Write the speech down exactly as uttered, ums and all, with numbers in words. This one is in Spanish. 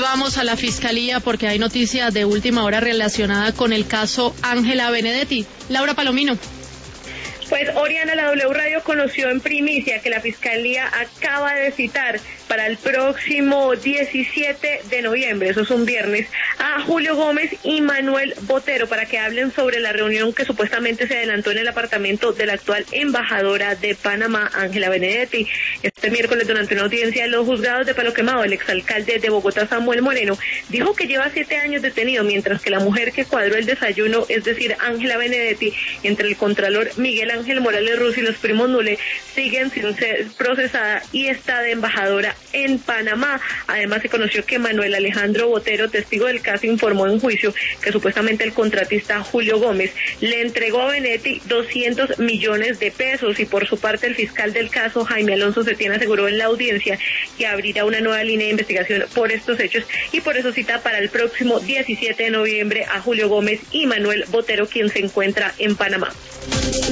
vamos a la Fiscalía porque hay noticias de última hora relacionada con el caso Ángela Benedetti. Laura Palomino. Pues Oriana, la W Radio conoció en primicia que la Fiscalía acaba de citar para el próximo diecisiete de noviembre, eso es un viernes, a Julio Gómez y Manuel Botero para que hablen sobre la reunión que supuestamente se adelantó en el apartamento de la actual embajadora de Panamá, Ángela Benedetti. Este miércoles, durante una audiencia en los juzgados de Palo Quemado, el exalcalde de Bogotá, Samuel Moreno, dijo que lleva siete años detenido, mientras que la mujer que cuadró el desayuno, es decir, Ángela Benedetti, entre el contralor Miguel Ángel Ángel Morales Ruz y los primos Nule, siguen sin ser procesada y está de embajadora en Panamá. Además, se conoció que Manuel Alejandro Botero, testigo del caso, informó en juicio que supuestamente el contratista Julio Gómez le entregó a Benedetti doscientos millones de pesos, y por su parte el fiscal del caso, Jaime Alonso Cetiena, aseguró en la audiencia que abrirá una nueva línea de investigación por estos hechos, y por eso cita para el próximo diecisiete de noviembre a Julio Gómez y Manuel Botero, quien se encuentra en Panamá.